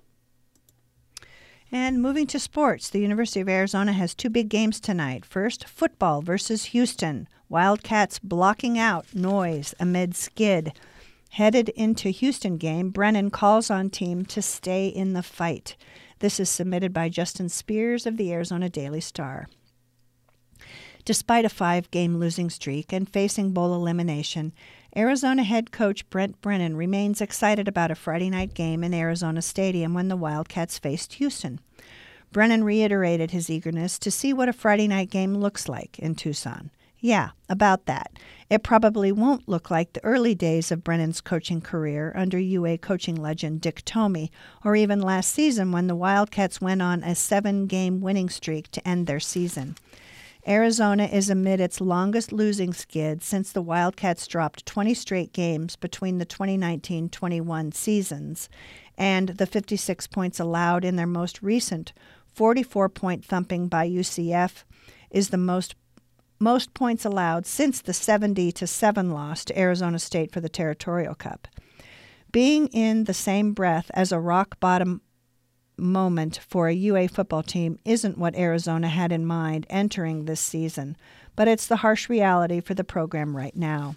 And moving to sports, the University of Arizona has two big games tonight. First, football versus Houston. Wildcats blocking out noise amid skid. Headed into Houston game, Brennan calls on team to stay in the fight. This is submitted by Justin Spears of the Arizona Daily Star. Despite a five-game losing streak and facing bowl elimination, Arizona head coach Brent Brennan remains excited about a Friday night game in Arizona Stadium when the Wildcats faced Houston. Brennan reiterated his eagerness to see what a Friday night game looks like in Tucson. Yeah, about that. It probably won't look like the early days of Brennan's coaching career under U A coaching legend Dick Tomey, or even last season when the Wildcats went on a seven-game winning streak to end their season. Arizona is amid its longest losing skid since the Wildcats dropped twenty straight games between the twenty nineteen twenty-one seasons, and the fifty-six points allowed in their most recent forty-four point thumping by U C F is the most most points allowed since the seventy to seven loss to Arizona State for the Territorial Cup. Being in the same breath as a rock-bottom moment for a U A football team isn't what Arizona had in mind entering this season, but it's the harsh reality for the program right now.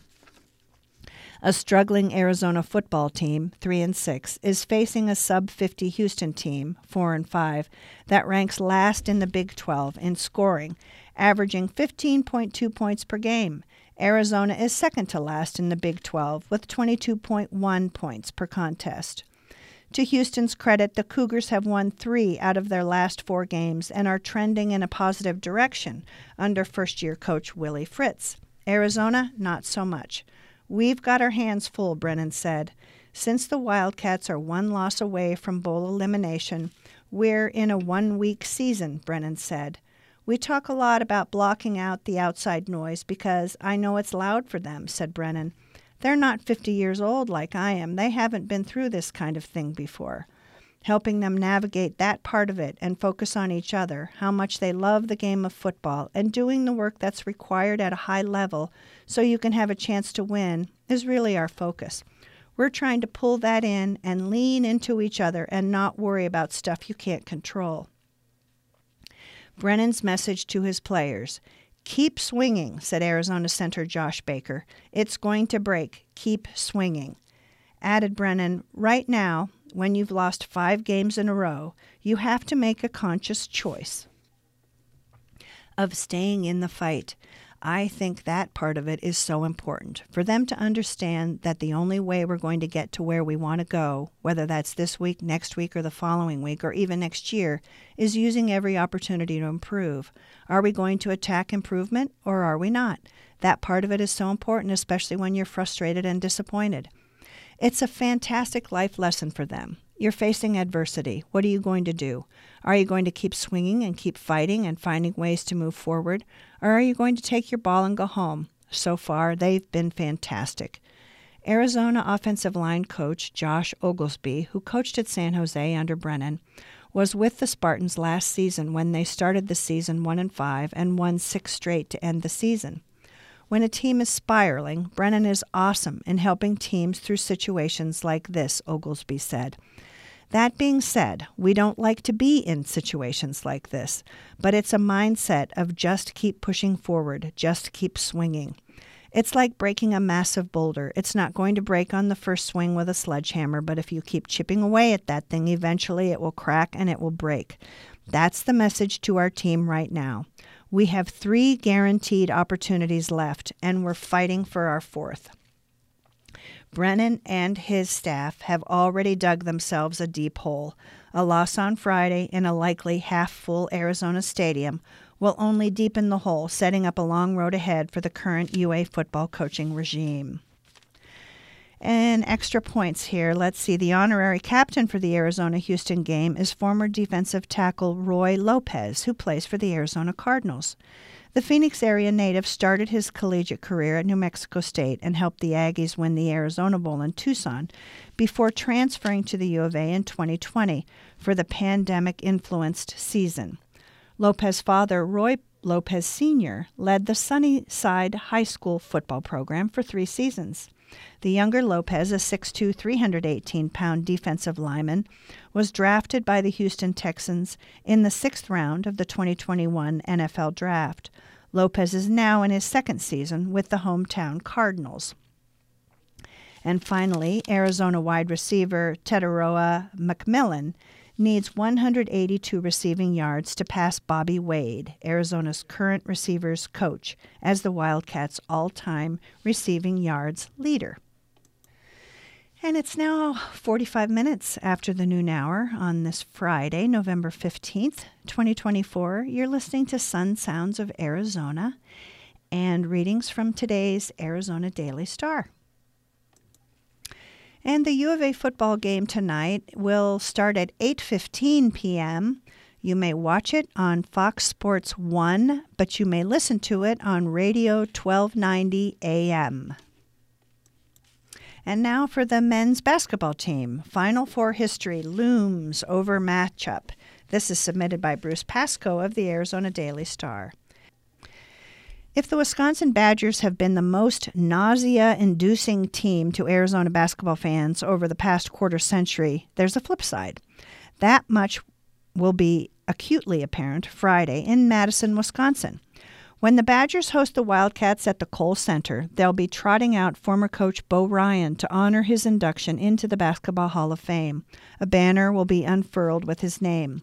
A struggling Arizona football team, three and six, is facing a sub fifty Houston team, four and five, that ranks last in the Big twelve in scoring, averaging fifteen point two points per game. Arizona is second to last in the Big twelve with twenty-two point one points per contest. To Houston's credit, the Cougars have won three out of their last four games and are trending in a positive direction under first-year coach Willie Fritz. Arizona, not so much. We've got our hands full, Brennan said. Since the Wildcats are one loss away from bowl elimination, we're in a one-week season, Brennan said. We talk a lot about blocking out the outside noise because I know it's loud for them, said Brennan. They're not fifty years old like I am. They haven't been through this kind of thing before. Helping them navigate that part of it and focus on each other, how much they love the game of football, and doing the work that's required at a high level so you can have a chance to win is really our focus. We're trying to pull that in and lean into each other and not worry about stuff you can't control. Brennan's message to his players: keep swinging, said Arizona center Josh Baker. It's going to break. Keep swinging. Added Brennan, right now, when you've lost five games in a row, you have to make a conscious choice of staying in the fight. I think that part of it is so important, for them to understand that the only way we're going to get to where we want to go, whether that's this week, next week, or the following week, or even next year, is using every opportunity to improve. Are we going to attack improvement, or are we not? That part of it is so important, especially when you're frustrated and disappointed. It's a fantastic life lesson for them. You're facing adversity. What are you going to do? Are you going to keep swinging and keep fighting and finding ways to move forward? Or are you going to take your ball and go home? So far, they've been fantastic. Arizona offensive line coach Josh Oglesby, who coached at San Jose under Brennan, was with the Spartans last season when they started the season one and five and won six straight to end the season. When a team is spiraling, Brennan is awesome in helping teams through situations like this, Oglesby said. That being said, we don't like to be in situations like this, but it's a mindset of just keep pushing forward, just keep swinging. It's like breaking a massive boulder. It's not going to break on the first swing with a sledgehammer, but if you keep chipping away at that thing, eventually it will crack and it will break. That's the message to our team right now. We have three guaranteed opportunities left, and we're fighting for our fourth. Brennan and his staff have already dug themselves a deep hole. A loss on Friday in a likely half-full Arizona stadium will only deepen the hole, setting up a long road ahead for the current U A football coaching regime. And extra points here. Let's see. The honorary captain for the Arizona-Houston game is former defensive tackle Roy Lopez, who plays for the Arizona Cardinals. The Phoenix area native started his collegiate career at New Mexico State and helped the Aggies win the Arizona Bowl in Tucson before transferring to the U of A in twenty twenty for the pandemic-influenced season. Lopez's father, Roy Lopez Senior, led the Sunnyside High School football program for three seasons. The younger Lopez, a six foot two, three hundred eighteen pound defensive lineman, was drafted by the Houston Texans in the sixth round of the twenty twenty-one N F L Draft. Lopez is now in his second season with the hometown Cardinals. And finally, Arizona wide receiver Teteroa McMillan needs one hundred eighty-two receiving yards to pass Bobby Wade, Arizona's current receivers coach, as the Wildcats' all-time receiving yards leader. And it's now forty-five minutes after the noon hour on this Friday, November fifteenth, twenty twenty-four. You're listening to Sun Sounds of Arizona and readings from today's Arizona Daily Star. And the U of A football game tonight will start at eight fifteen p.m. You may watch it on Fox Sports one, but you may listen to it on Radio twelve ninety A M. And now for the men's basketball team. Final Four history looms over matchup. This is submitted by Bruce Pascoe of the Arizona Daily Star. If the Wisconsin Badgers have been the most nausea-inducing team to Arizona basketball fans over the past quarter century, there's a flip side. That much will be acutely apparent Friday in Madison, Wisconsin. When the Badgers host the Wildcats at the Kohl Center, they'll be trotting out former coach Bo Ryan to honor his induction into the Basketball Hall of Fame. A banner will be unfurled with his name.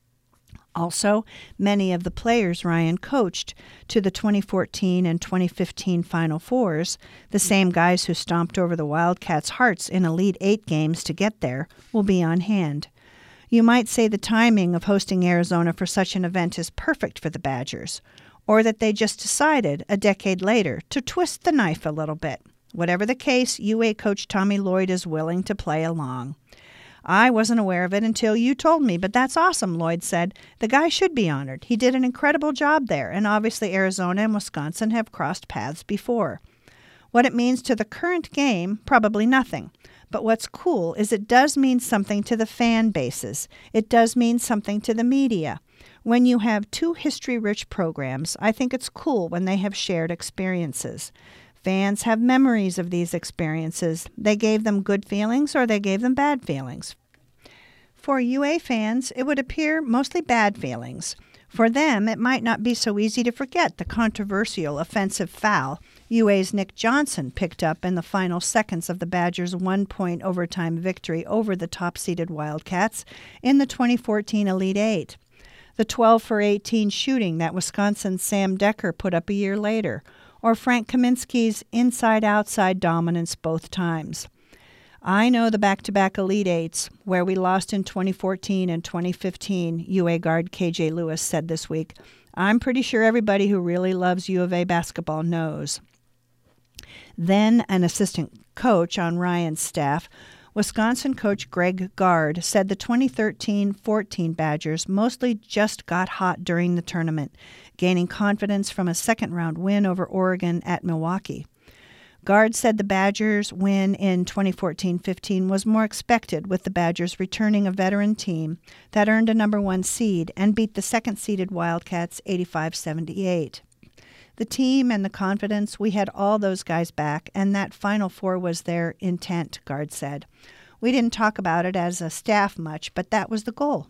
Also, many of the players Ryan coached to the twenty fourteen and twenty fifteen Final Fours, the same guys who stomped over the Wildcats' hearts in Elite Eight games to get there, will be on hand. You might say the timing of hosting Arizona for such an event is perfect for the Badgers, or that they just decided, a decade later, to twist the knife a little bit. Whatever the case, U A coach Tommy Lloyd is willing to play along. I wasn't aware of it until you told me, but that's awesome, Lloyd said. The guy should be honored. He did an incredible job there, and obviously Arizona and Wisconsin have crossed paths before. What it means to the current game, probably nothing. But what's cool is it does mean something to the fan bases. It does mean something to the media. When you have two history-rich programs, I think it's cool when they have shared experiences. Fans have memories of these experiences. They gave them good feelings or they gave them bad feelings. For U A fans, it would appear mostly bad feelings. For them, it might not be so easy to forget the controversial offensive foul U A's Nick Johnson picked up in the final seconds of the Badgers' one-point overtime victory over the top-seeded Wildcats in the twenty fourteen Elite Eight. The twelve for eighteen shooting that Wisconsin's Sam Decker put up a year later, or Frank Kaminsky's inside-outside dominance both times. I know the back-to-back Elite Eights, where we lost in twenty fourteen and twenty fifteen, U A guard K J Lewis said this week. I'm pretty sure everybody who really loves U of A basketball knows. Then an assistant coach on Ryan's staff, Wisconsin coach Greg Gard, said the twenty thirteen fourteen Badgers mostly just got hot during the tournament, gaining confidence from a second-round win over Oregon at Milwaukee. Gard said the Badgers' win in twenty fourteen fifteen was more expected, with the Badgers returning a veteran team that earned a number one seed and beat the second-seeded Wildcats eighty-five seventy-eight. The team and the confidence, we had all those guys back, and that Final Four was their intent, Gard said. We didn't talk about it as a staff much, but that was the goal.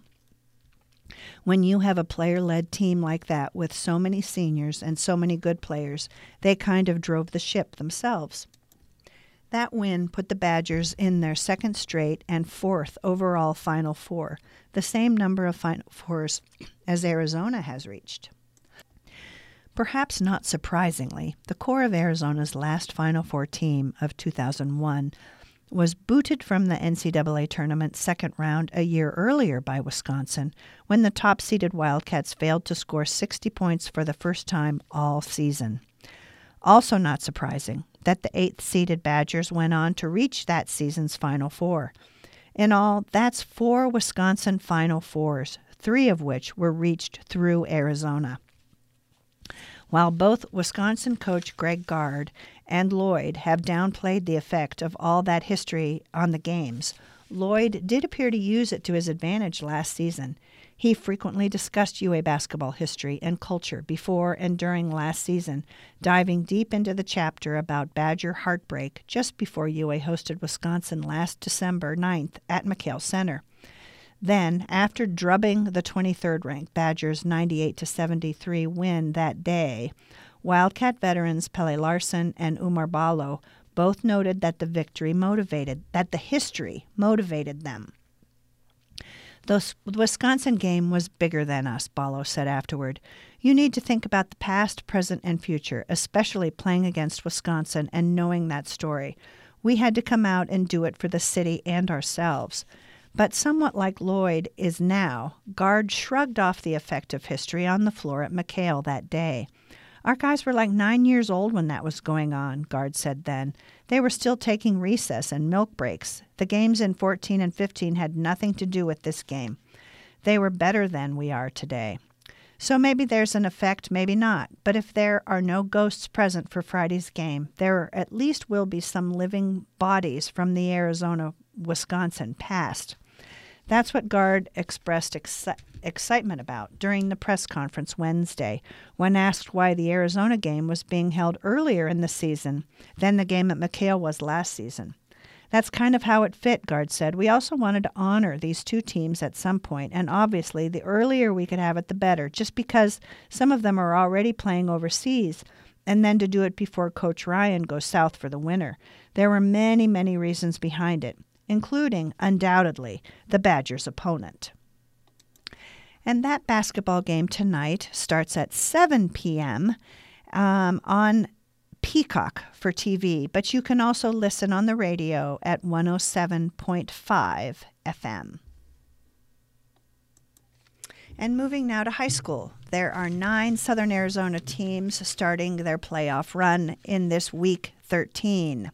When you have a player-led team like that with so many seniors and so many good players, they kind of drove the ship themselves. That win put the Badgers in their second straight and fourth overall Final Four, the same number of Final Fours as Arizona has reached. Perhaps not surprisingly, the core of Arizona's last Final Four team of two thousand one was booted from the N C double A tournament second round a year earlier by Wisconsin when the top-seeded Wildcats failed to score sixty points for the first time all season. Also not surprising that the eighth-seeded Badgers went on to reach that season's Final Four. In all, that's four Wisconsin Final Fours, three of which were reached through Arizona. While both Wisconsin coach Greg Gard and Lloyd have downplayed the effect of all that history on the games, Lloyd did appear to use it to his advantage last season. He frequently discussed U A basketball history and culture before and during last season, diving deep into the chapter about Badger heartbreak just before U A hosted Wisconsin last December ninth at McHale Center. Then, after drubbing the twenty-third ranked Badgers ninety-eight to seventy-three win that day, Wildcat veterans Pele Larson and Umar Balo both noted that the victory motivated, that the history motivated them. The Wisconsin game was bigger than us, Balo said afterward. You need to think about the past, present, and future, especially playing against Wisconsin and knowing that story. We had to come out and do it for the city and ourselves. But somewhat like Lloyd is now, Gard shrugged off the effect of history on the floor at McHale that day. Our guys were like nine years old when that was going on, Gard said then. They were still taking recess and milk breaks. The games in fourteen and fifteen had nothing to do with this game. They were better than we are today. So maybe there's an effect, maybe not. But if there are no ghosts present for Friday's game, there at least will be some living bodies from the Arizona-Wisconsin past. That's what Gard expressed exci- excitement about during the press conference Wednesday when asked why the Arizona game was being held earlier in the season than the game at McHale was last season. That's kind of how it fit, Gard said. We also wanted to honor these two teams at some point, and obviously the earlier we could have it, the better, just because some of them are already playing overseas, and then to do it before Coach Ryan goes south for the winter. There were many, many reasons behind it, including, undoubtedly, the Badgers' opponent. And that basketball game tonight starts at seven p.m. Um, on Peacock for T V, but you can also listen on the radio at one oh seven point five F M. And moving now to high school, there are nine Southern Arizona teams starting their playoff run in this week thirteen.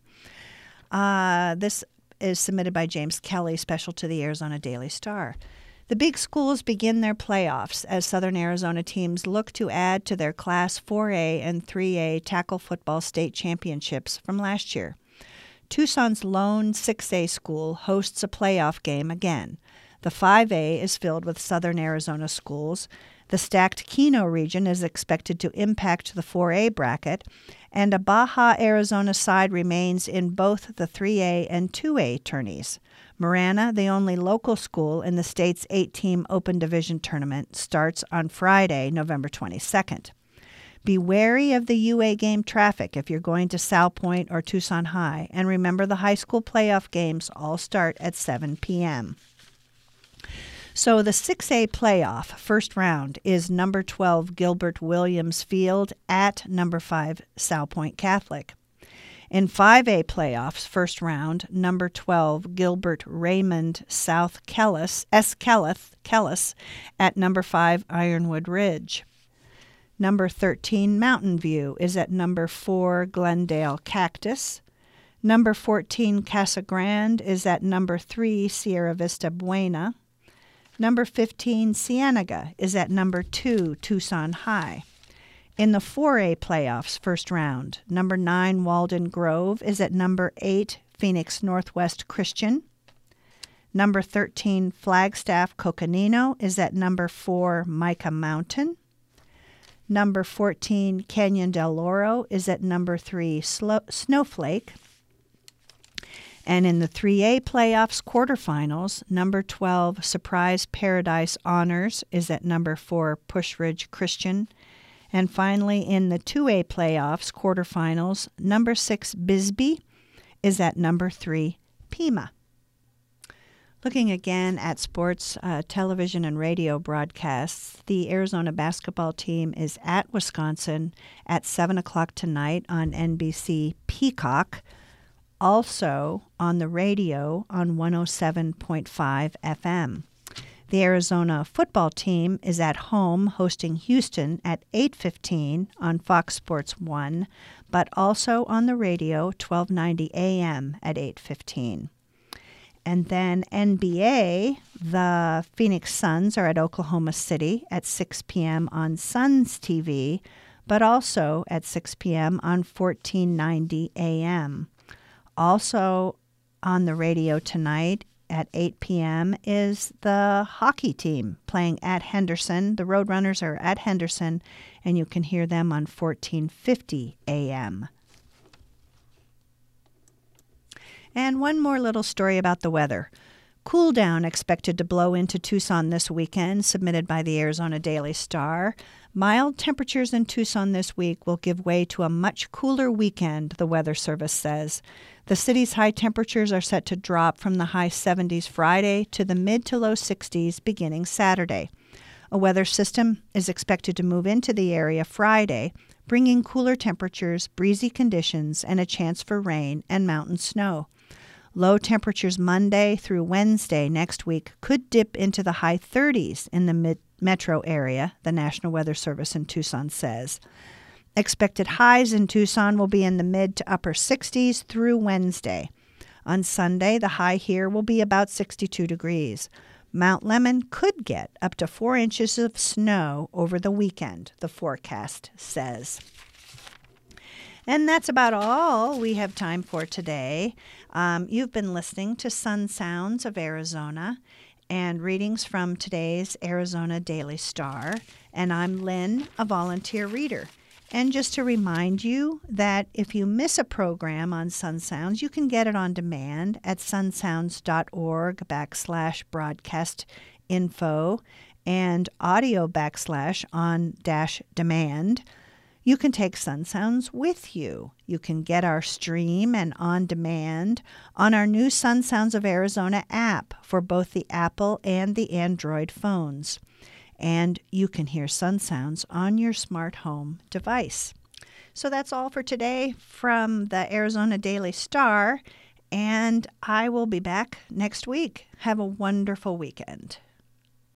Uh, this is submitted by James Kelly, special to the Arizona Daily Star. The big schools begin their playoffs as Southern Arizona teams look to add to their Class four A and three A tackle football state championships from last year. Tucson's lone six A school hosts a playoff game again. The five A is filled with Southern Arizona schools. The stacked Keno region is expected to impact the four A bracket, and a Baja Arizona side remains in both the three A and two A tourneys. Marana, the only local school in the state's eight-team Open Division tournament, starts on Friday, November twenty-second. Be wary of the U A game traffic if you're going to Sal Point or Tucson High, and remember the high school playoff games all start at seven p.m. So the six A playoff first round is number twelve Gilbert Williams Field at number five Sal Point Catholic. In five A playoffs first round, number twelve Gilbert Raymond South Kellis, S. Kelleth, Kellis at number five Ironwood Ridge. Number thirteen Mountain View is at number four Glendale Cactus. Number fourteen Casa Grande is at number three Sierra Vista Buena. Number fifteen Cienega is at number two Tucson High. In the four A playoffs first round, number nine Walden Grove is at number eight Phoenix Northwest Christian. Number thirteen Flagstaff Coconino is at number four Mica Mountain. Number fourteen Canyon del Oro is at number three Slo- Snowflake. And in the three A playoffs quarterfinals, number twelve Surprise Paradise Honors is at number four Push Ridge Christian. And finally, in the two A playoffs quarterfinals, number six Bisbee is at number three Pima. Looking again at sports, uh, television, and radio broadcasts, the Arizona basketball team is at Wisconsin at seven o'clock tonight on N B C Peacock. Also on the radio on one oh seven point five F M. The Arizona football team is at home hosting Houston at eight fifteen on Fox Sports one, but also on the radio twelve ninety A M at eight fifteen. And then N B A, the Phoenix Suns are at Oklahoma City at six p.m. on Suns T V, but also at six p.m. on fourteen ninety A M. Also on the radio tonight at eight p.m. is the hockey team playing at Henderson. The Roadrunners are at Henderson, and you can hear them on fourteen fifty A M. And one more little story about the weather. Cool down expected to blow into Tucson this weekend, submitted by the Arizona Daily Star. Mild temperatures in Tucson this week will give way to a much cooler weekend, the Weather Service says. The city's high temperatures are set to drop from the high seventies Friday to the mid to low sixties beginning Saturday. A weather system is expected to move into the area Friday, bringing cooler temperatures, breezy conditions, and a chance for rain and mountain snow. Low temperatures Monday through Wednesday next week could dip into the high thirties in the mid- metro area, the National Weather Service in Tucson says. Expected highs in Tucson will be in the mid to upper sixties through Wednesday. On Sunday, the high here will be about sixty-two degrees. Mount Lemmon could get up to four inches of snow over the weekend, the forecast says. And that's about all we have time for today. Um, you've been listening to Sun Sounds of Arizona and readings from today's Arizona Daily Star. And I'm Lynn, a volunteer reader. And just to remind you that if you miss a program on Sun Sounds, you can get it on demand at sunsounds.org backslash broadcast info and audio backslash on dash demand. You can take Sun Sounds with you. You can get our stream and on demand on our new Sun Sounds of Arizona app for both the Apple and the Android phones. And you can hear Sun Sounds on your smart home device. So that's all for today from the Arizona Daily Star, and I will be back next week. Have a wonderful weekend.